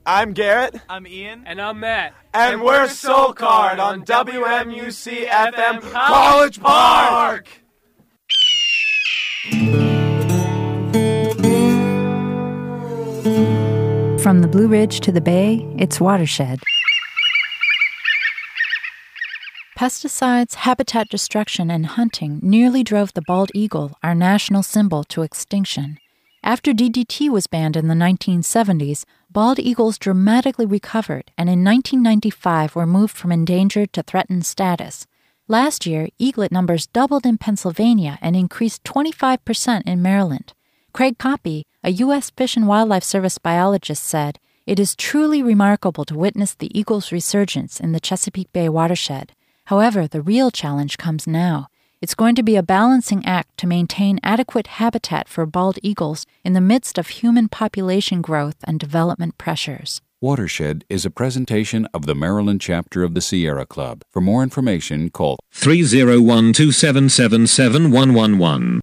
I'm Garrett. I'm Ian. And I'm Matt. And we're Soul Card on WMUC FM College Park! From the Blue Ridge to the Bay, it's Watershed. Pesticides, habitat destruction, and hunting nearly drove the bald eagle, our national symbol, to extinction. After DDT was banned in the 1970s, bald eagles dramatically recovered and in 1995 were moved from endangered to threatened status. Last year, eaglet numbers doubled in Pennsylvania and increased 25% in Maryland. Craig Coppy, a U.S. Fish and Wildlife Service biologist, said, "It is truly remarkable to witness the eagle's resurgence in the Chesapeake Bay watershed. However, the real challenge comes now. It's going to be a balancing act to maintain adequate habitat for bald eagles in the midst of human population growth and development pressures." Watershed is a presentation of the Maryland chapter of the Sierra Club. For more information, call 301-277-7111.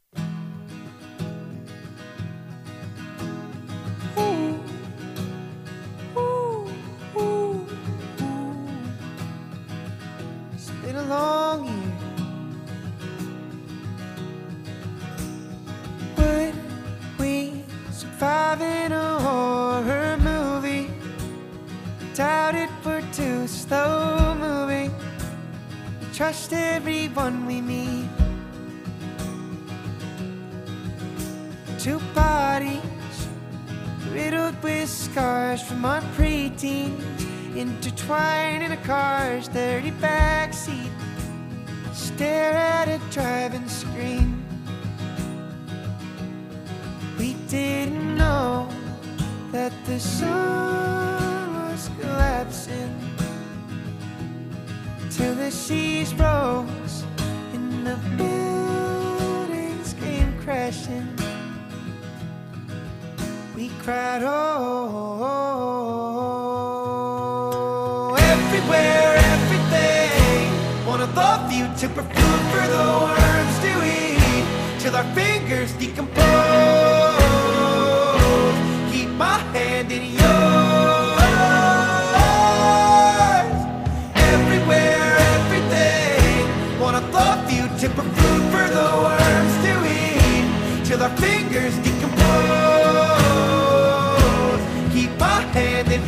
Trust everyone we meet. Two bodies riddled with scars from our preteens, intertwined in a car's dirty backseat. Stare at a driving screen. We didn't know that the sun was collapsing till the seas rose and the buildings came crashing. We cried, oh, everywhere, everything. One of the few took for food for the worms to eat till our fingers decompose. Keep my hand in yours. Tip for food for the worms to eat till our fingers decompose. Keep my hand in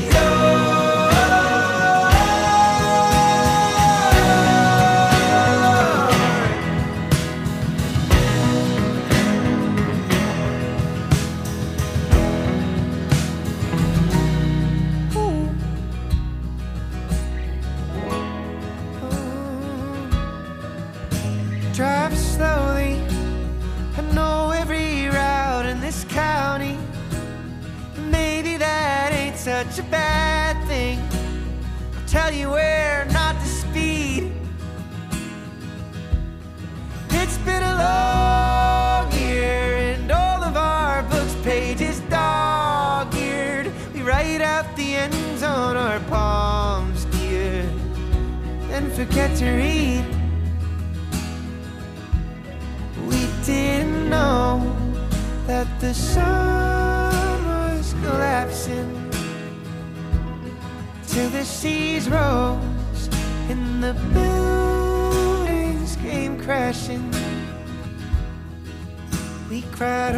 Drive slowly, I know every route in this county. Maybe that ain't such a bad thing. I'll tell you where not to speed. It's been a long year and all of our books' pages dog-eared. We write out the ends on our palms, dear, then forget to read. Didn't know that the sun was collapsing till the seas rose and the buildings came crashing. We cried,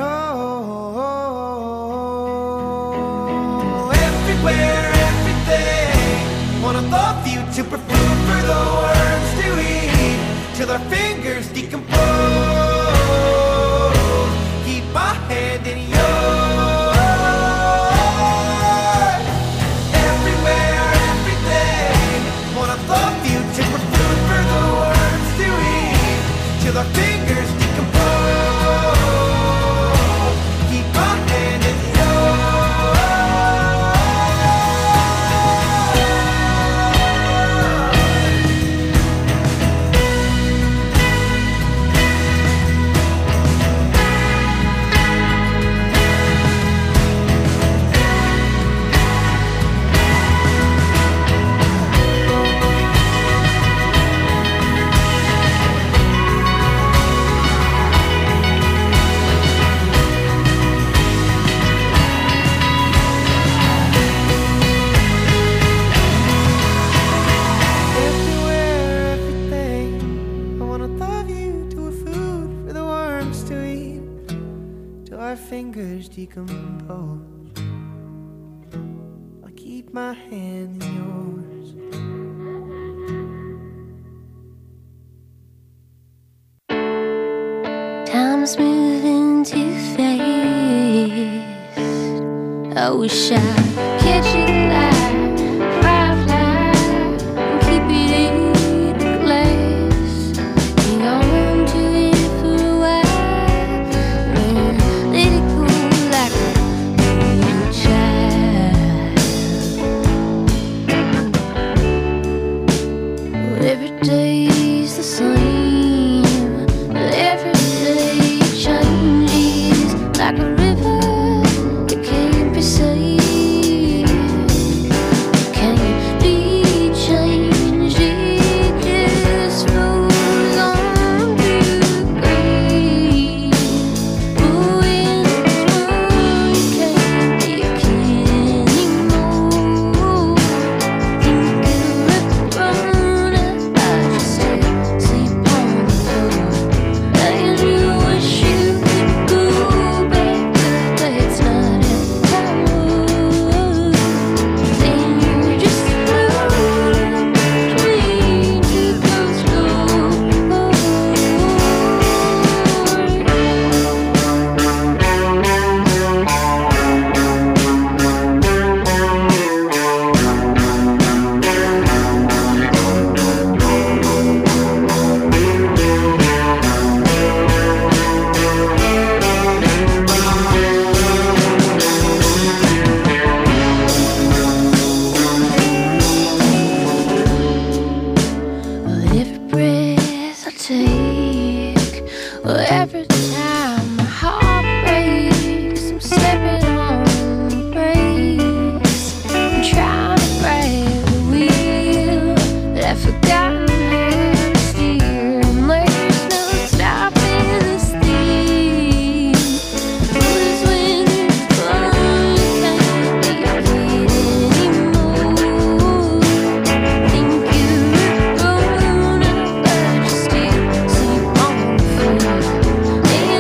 oh, everywhere, everything. One of the few took for food for the worms to eat till our fingers decompose. My hand in yours. Everywhere, everything. One of the few took for food for the worms to eat till our fingers decompose. Keep my hand in our fingers decompose, I'll keep my hand in yours. Time's moving too fast. I wish I could catch it like firefly and keep it in the glass. Hang on to it for a while, then let it go like a little child. Well, every day's the same, but every day changes like a river that can't be saved. Can't be changed, it just flows on to the grave. But when it's wrong, you can't be a kid anymore. Think you're grown up, I just still sleep on the floor. And you wish you could go back, but that's not how it goes. Then you're just floating between two closed Well, every breath I take, well, every time my heart breaks, I'm stepping on the brakes. I'm trying to grab the wheel, but I've forgotten how to steer. And there's no stopping this thing. Cause when it's gone, you can't be a kid anymore. Think you're grown up, but you still sleep on the floor. And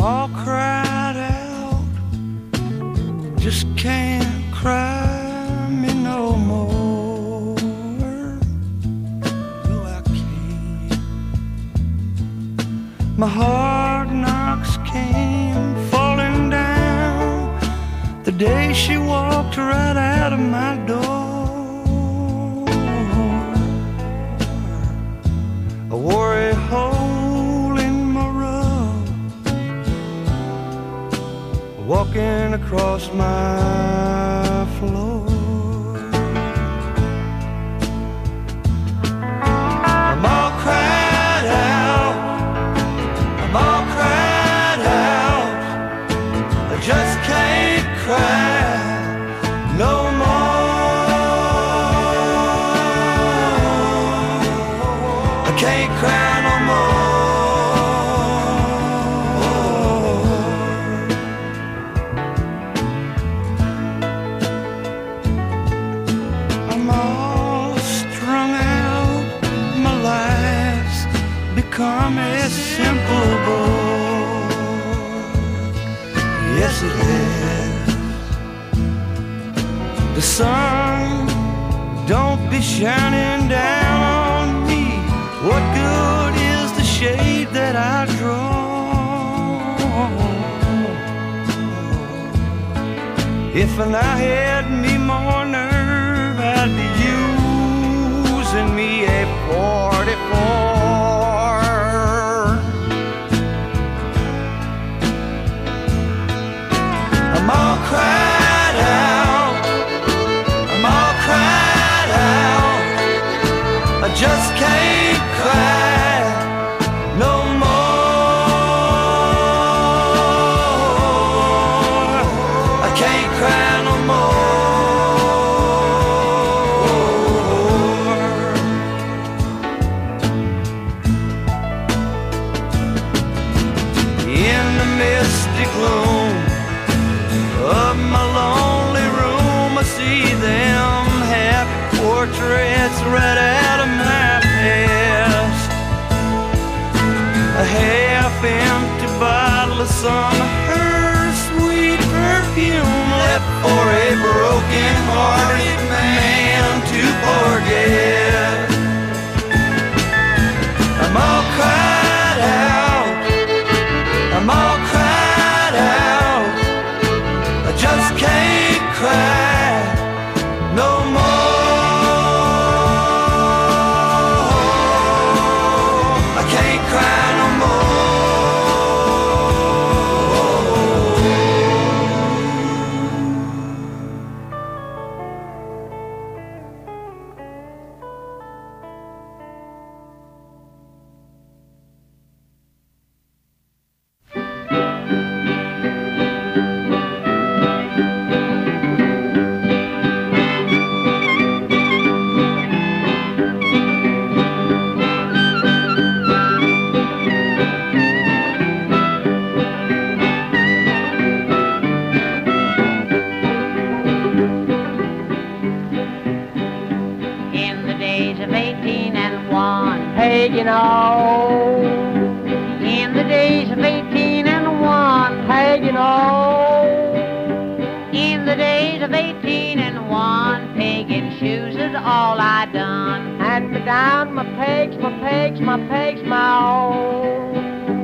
all cried out, just can't cry me no more. No, I can't. My hard knocks came falling down the day she walked right out of my door. I wore a hole in my rug, walking across my floor. I'm all cried out, I'm all cried out, I just can't cry no more. I can't cry no more. I'm all strung out, my life's become a simple bore. Yes, it has. The sun don't be shining down on me. What good is the shade that I draw? If I had me more nerve, I'd be using me a 44. I'm all cried out, I'm all cried out, I just can't cry no more. I can't cry no more. In the misty gloom of my lonely room, I see them happy portraits right out of my past. A half-empty bottle of some of her sweet perfume left for a broken-hearted man to forget. I'm all cried out, I'm all cried out, I just can't cry no more. I can't cry no more. In the days of 18 and 1, hey, you know. In the days of 18 and 1, hey, you know. In the days of 18 and 1, pagan shoes is all I done. Hand me down my pegs, my pegs, my pegs, my own.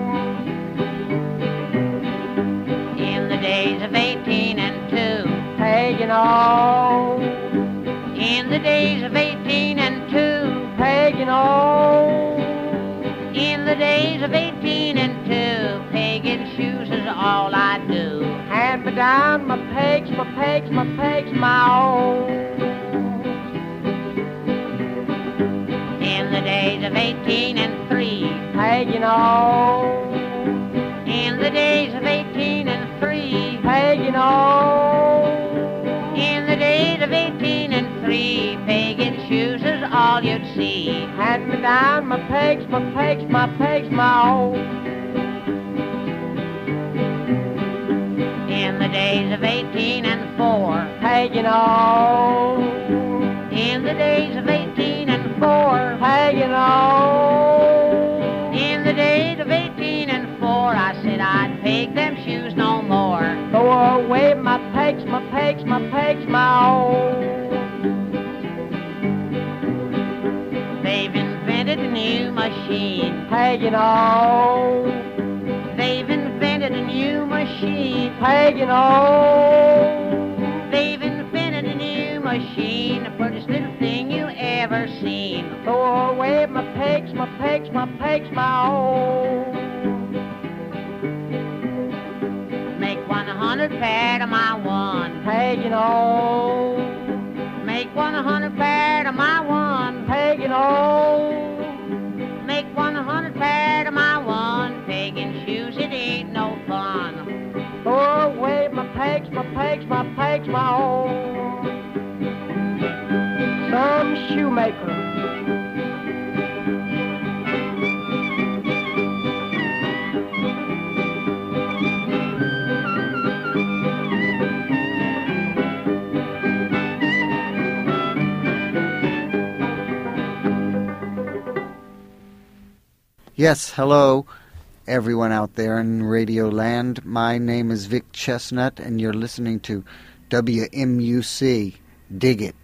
In the days of 18 and 2, hey, you know. In the days of 18 and 2, peg, you know. In the days of 18 and 2, pagan shoes is all I do. Hand me down my pegs, my pegs, my pegs, my own. In the days of 18 and 3, peg, you know. In the days of 18 and 3, peg, you know. In the days of 18 and 3, pagan shoes is all you'd see. Hand me down my pegs, my pegs, my pegs, my own. In the days of 18 and 4, hey, you know. In the days of 18 and 4, hey, you know. In the days of 18 and 4, I said I'd peg my pegs, my old. They've invented a new machine, pegging all. They've invented a new machine, pegging all. They've invented a new machine, the prettiest little thing you ever seen. Throw away my pegs, my pegs, my pegs, my old. Make 100 pair to my one peg, you know. Make 100 pair to my one peg, you know. Make 100 pair to my one peg and shoes, it ain't no fun. Throw away my pegs, my pegs, my pegs, my old. Some shoemaker. Yes, hello, everyone out there in Radio Land. My name is Vic Chestnut, and you're listening to WMUC. Dig it.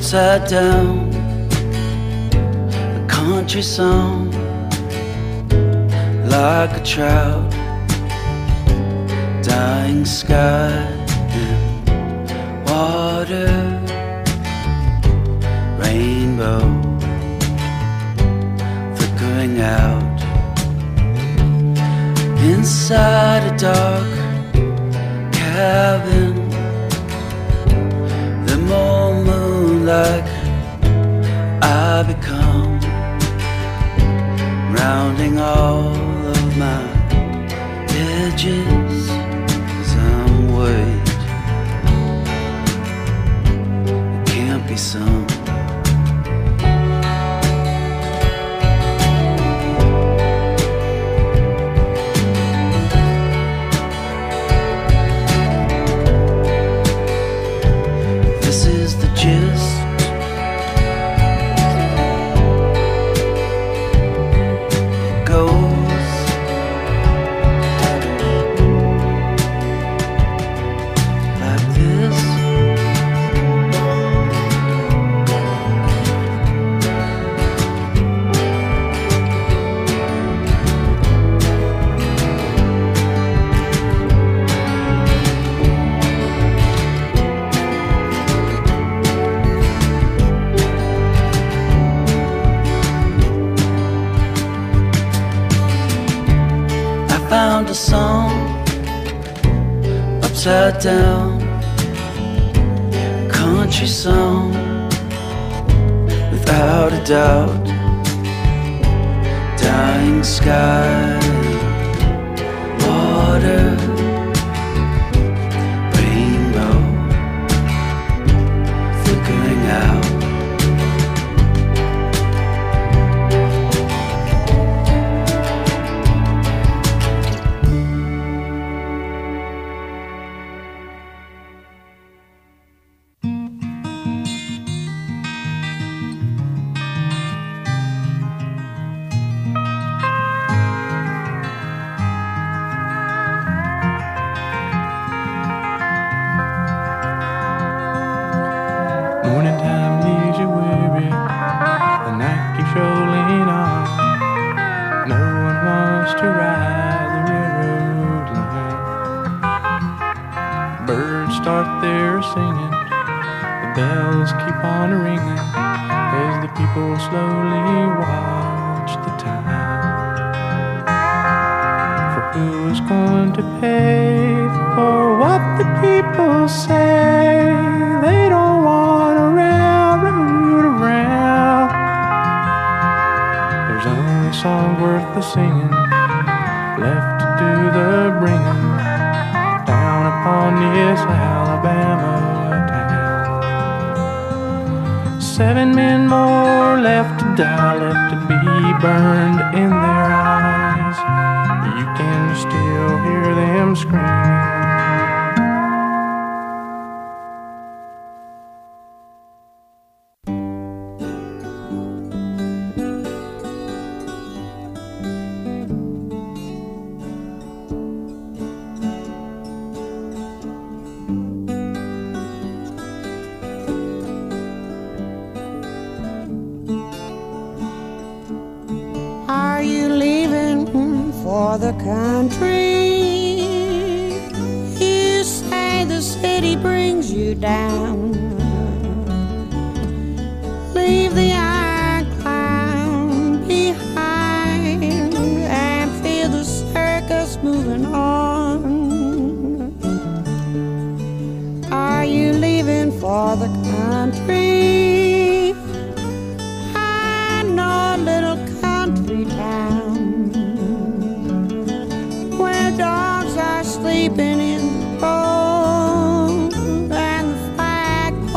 upside down, a country song, like a trout, dying sky and water, rainbow flickering out, inside a dark cabin, the more moonlight I become, rounding all of my edges as I'm weighed. It can't be sung. This is the gist. It goes like this. Found a song upside down, country song, without a doubt, dying sky, water, rainbow flickering out. Morning time leaves you weary, the night keeps rolling on. No one wants to ride the railroad line. Birds start their singing, the bells keep on ringing as the people slowly watch the time. For who is going to pay for what the people say? They don't want a railroad around. There's only a song worth the singing, left to do the bringing, down upon this Alabama town. 7 men more left to die, left to be burned in their eyes. You can still hear them screaming. Are you leaving for the country? You say the city brings you down. Leave the iron clown behind and feel the circus moving on. Are you leaving for the country? I know a little country town where dogs are sleeping in the road and the flagpole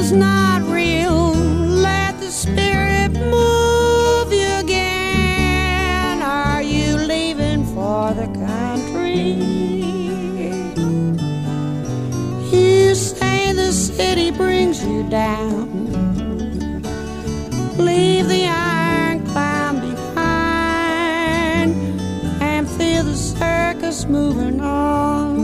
is not real. Let the Spirit move you again. Are you leaving for the country? You say the city brings you down. Leave the iron clown behind and feel the circus moving on.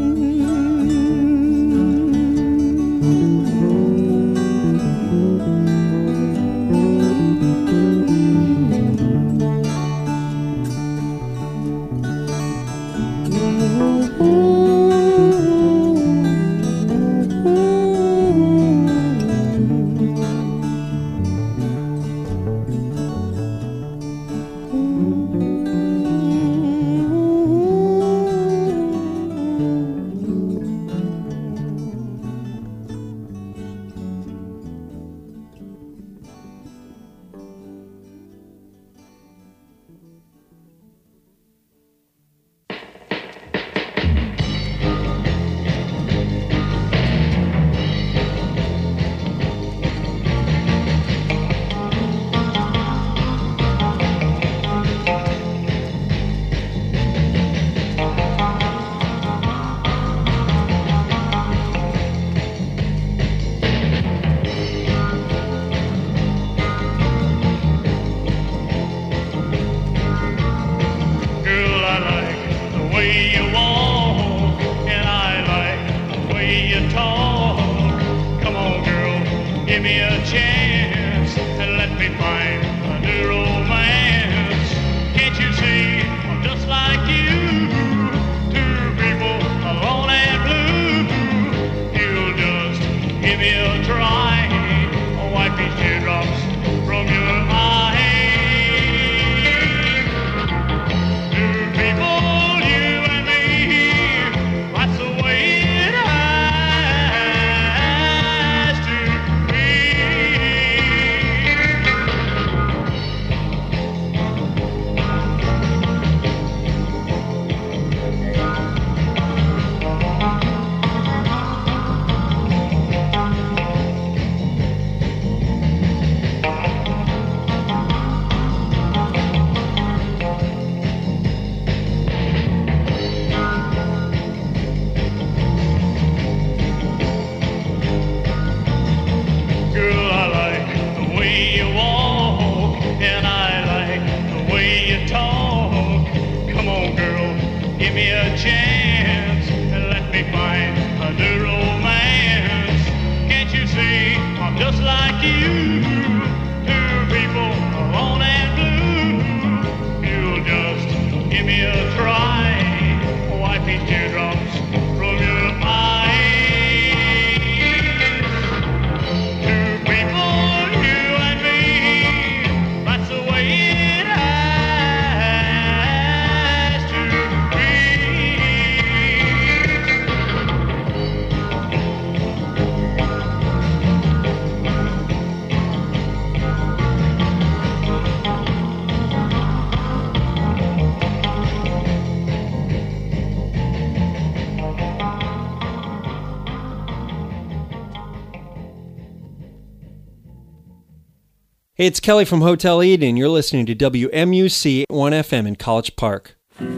Hey, it's Kelly from Hotel Eden. You're listening to WMUC 1FM in College Park.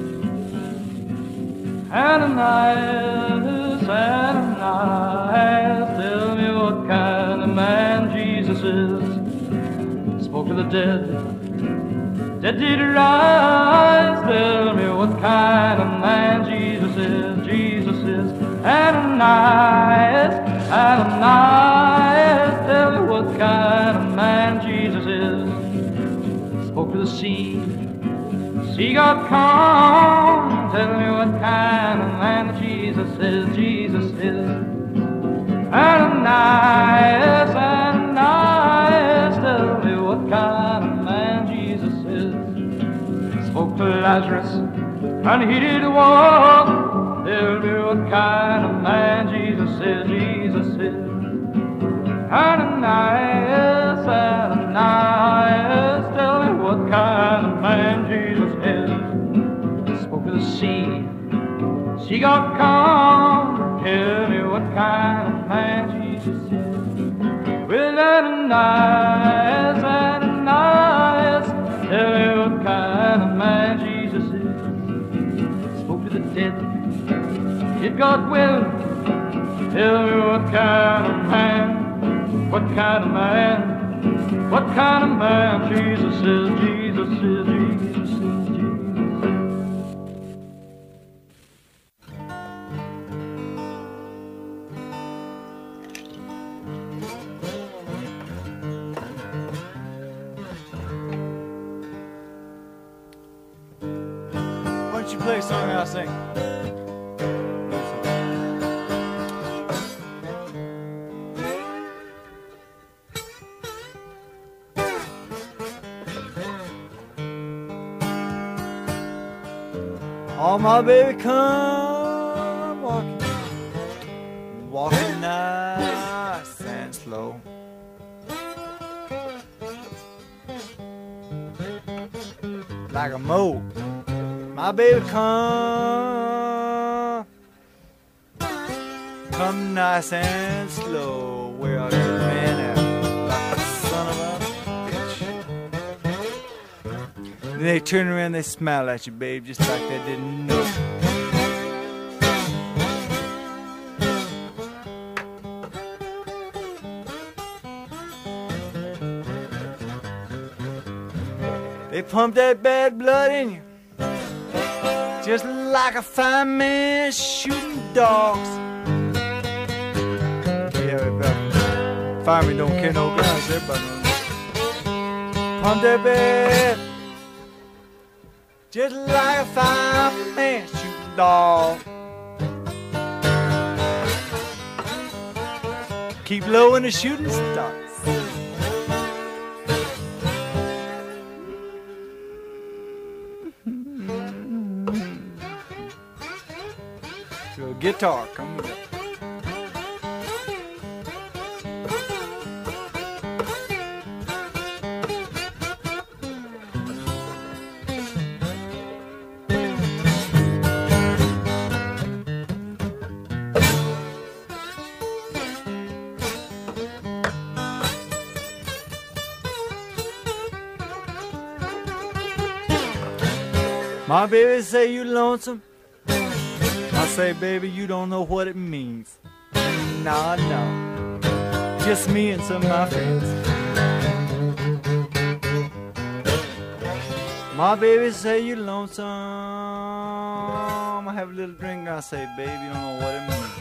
Ananias, Ananias, tell me what kind of man Jesus is. Spoke to the dead, dead did rise. Tell me what kind of man Jesus is. Jesus is Ananias, Ananias, tell me what kind of man Jesus is. Spoke to the sea, sea got calm. Tell me what kind of man Jesus is. Jesus is Ananias, Ananias, tell me what kind of man Jesus is. Spoke to Lazarus and he did walk. Tell me what kind of man Jesus is. Jesus is Ananias, Ananias, tell me what kind of man Jesus is. Spoke to the sea, sea got calm. Tell me what kind of man Jesus is. Ananias, Ananias, tell me what kind of man Jesus is. Spoke to the dead, did God will. Tell me what kind of man, what kind of man, what kind of man Jesus is, Jesus is, Jesus is, Jesus. Why don't you play a song and I'll sing? Oh, my baby, come walking, walking nice and slow. Like a moe. My baby, come nice and slow. Where are you, man? At? Like a son of a bitch. Then they turn around, they smile at you, babe, just like they didn't know. They pump that bad blood in you, just like a fireman shooting dogs. Yeah, everybody. Firemen don't carry no guns, everybody knows. Pump that bad, just like a fireman shooting dogs. Keep low when the shooting starts. Guitar, come with it. My baby say you lonesome. I say, baby, you don't know what it means. Nah, no. Just me and some of my friends. My baby say you lonesome. I have a little drink. I say, baby, you don't know what it means.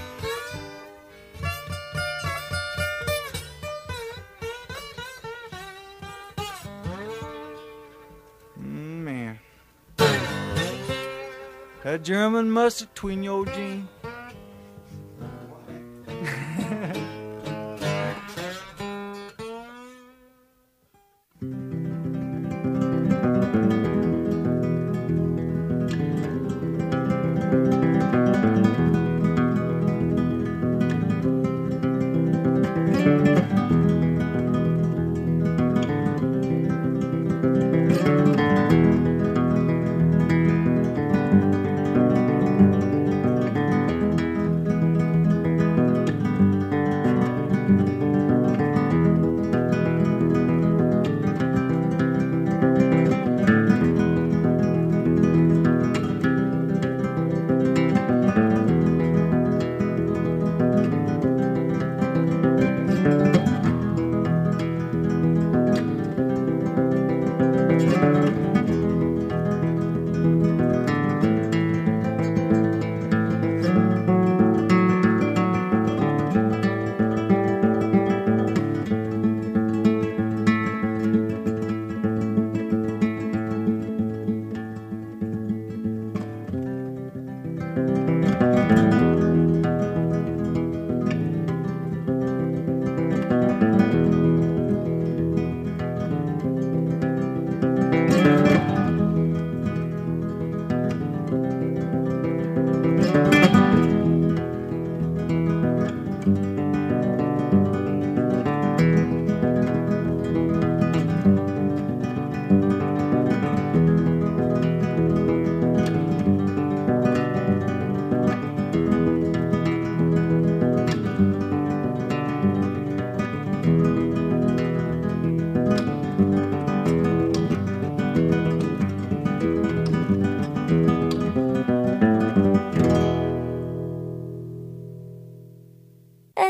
Man. That German mustard between your jeans.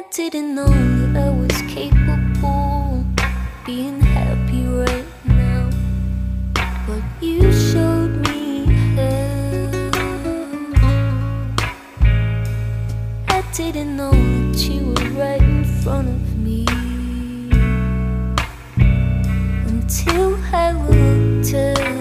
didn't know that I was capable of being happy right now, but you showed me how. I didn't know that you were right in front of me until I looked up.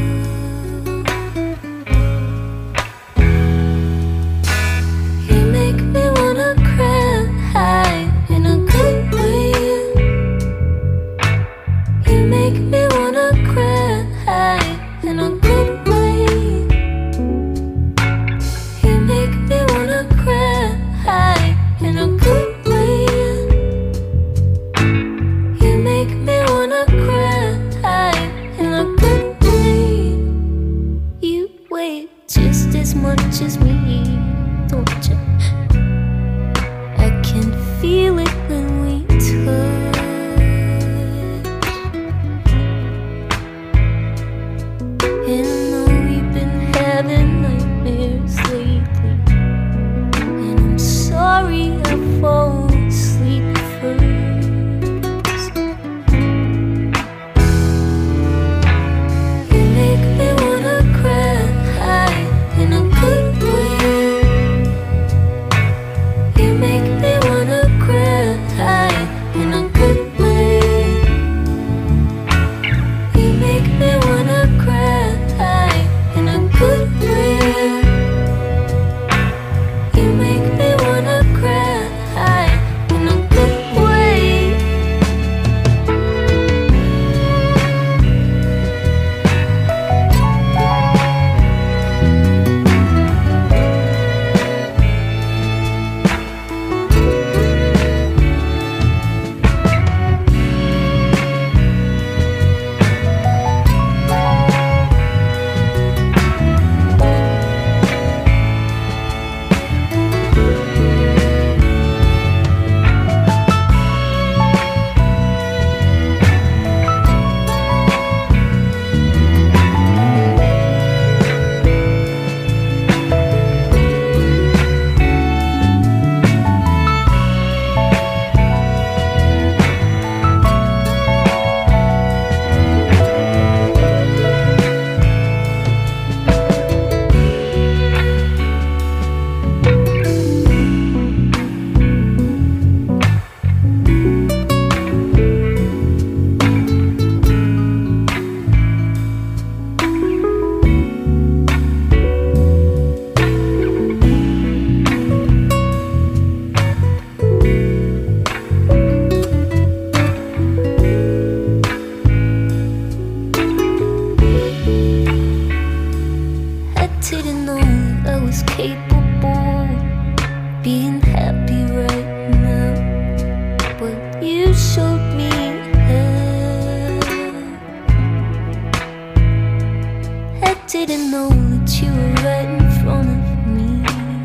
Didn't know that you were right in front of me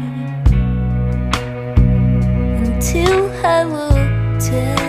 until I looked at.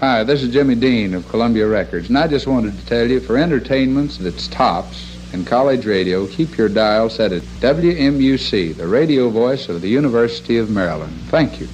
Hi, this is Jimmy Dean of Columbia Records, and I just wanted to tell you, for entertainments that's tops in college radio, keep your dial set at WMUC, the radio voice of the University of Maryland. Thank you.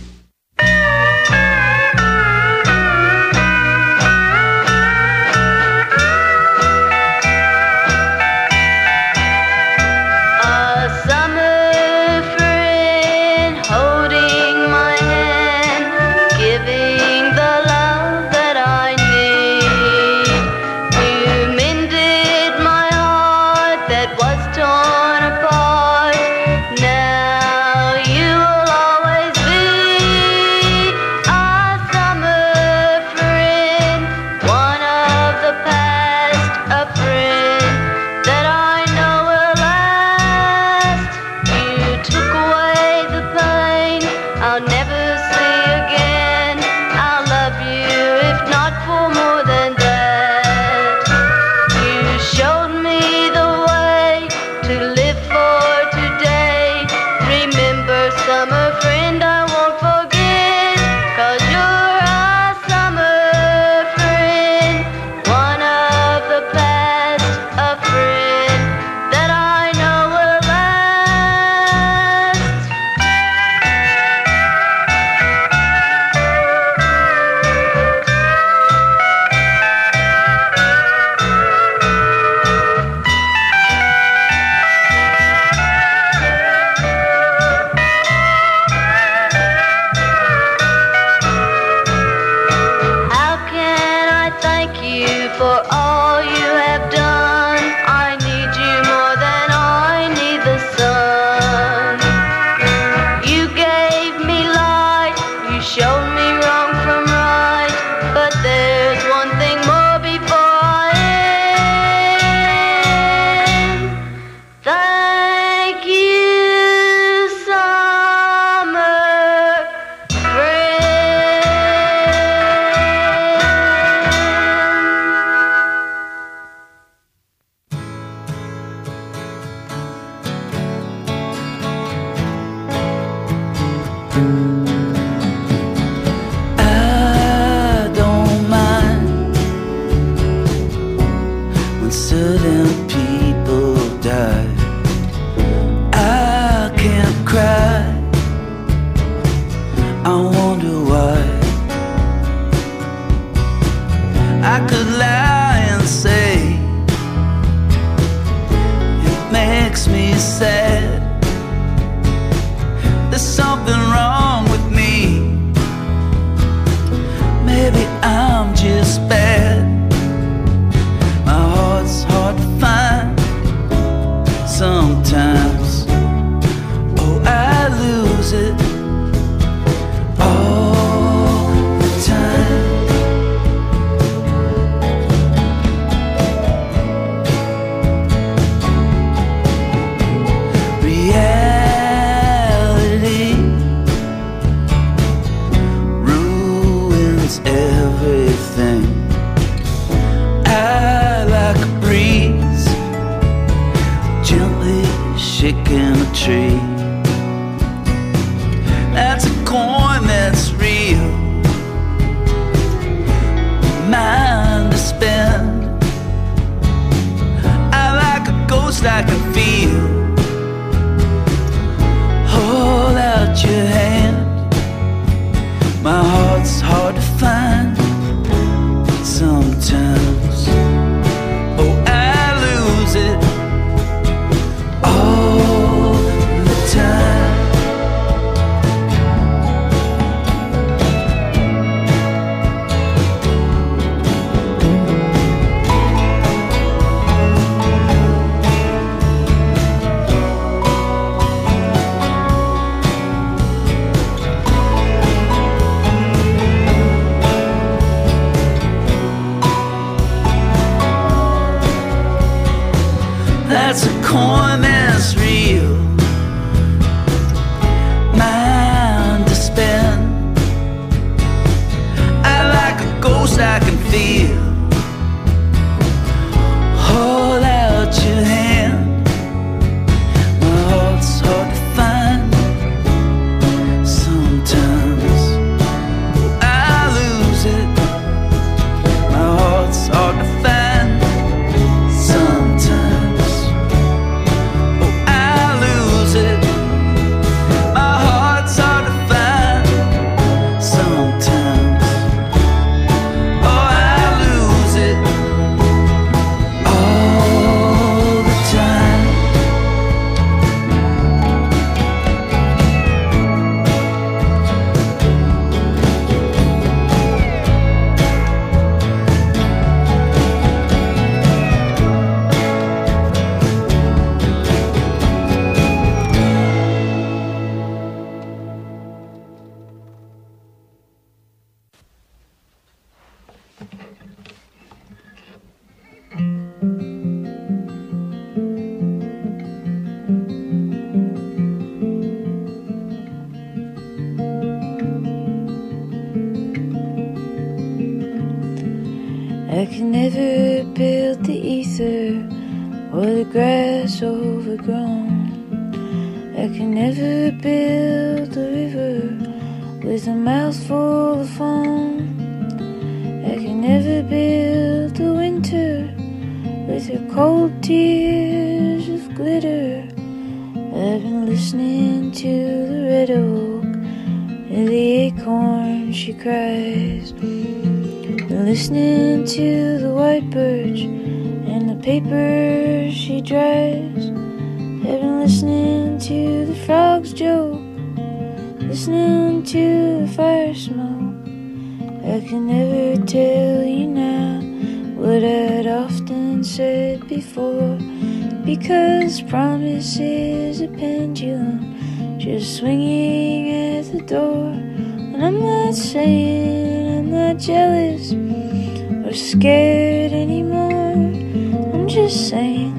can never build the ether or the grass overgrown. I can never build a river with a mouthful of foam. I can never build the winter with her cold tears of glitter. I've been listening to the red oak and the acorn she cries. Been listening to the white birch and the paper she dries. I've been listening to the frogs joke, listening to the fire smoke. I can never tell you now what I'd often said before, because promise is a pendulum just swinging at the door. And I'm not saying I'm not jealous or scared anymore. I'm just saying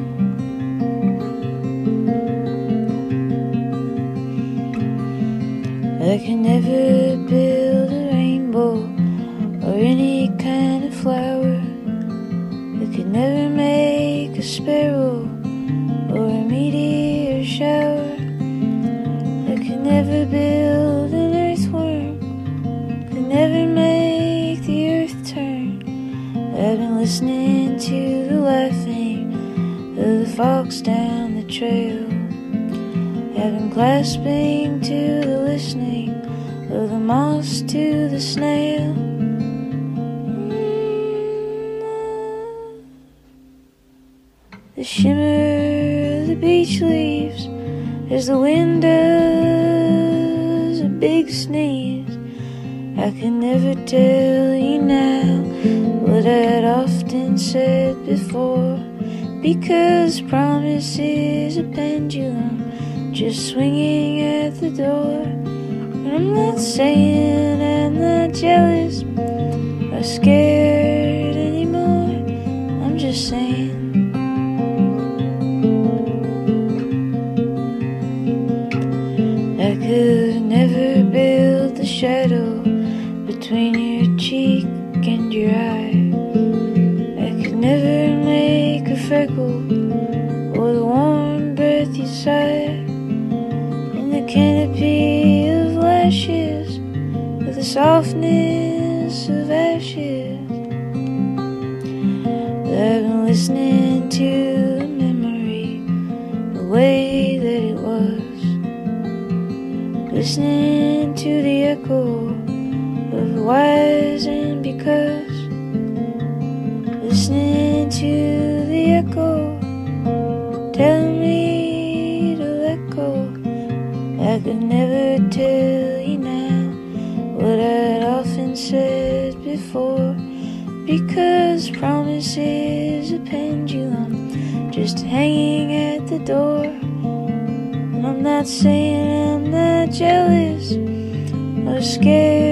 I can never build a rainbow or any kind of flower. I could never make a sparrow or a meteor shower. I could never build an earthworm, could never make the earth turn. I've been listening to the laughing of the fox down the trail. I've been clasping to the listening of the moss to the snail. The shimmer of the beech leaves as the wind does a big sneeze. I can never tell you now what I'd often said before, because promise is a pendulum just swinging at the door. And I'm not saying I'm not jealous or scared anymore. I'm just saying I could never build the shadow between your cheek and your eye. I could never make a freckle or the warm breath you sigh. In the canopy of lashes, with the softness of ashes, I've been listening to the memory, the way that it was. Listening to the echo of whys and because. Listening to the echo telling me to let go. I could never tell you now what I'd often said before, because promise is a pendulum just hanging at the door. And I'm not saying I'm not jealous or scared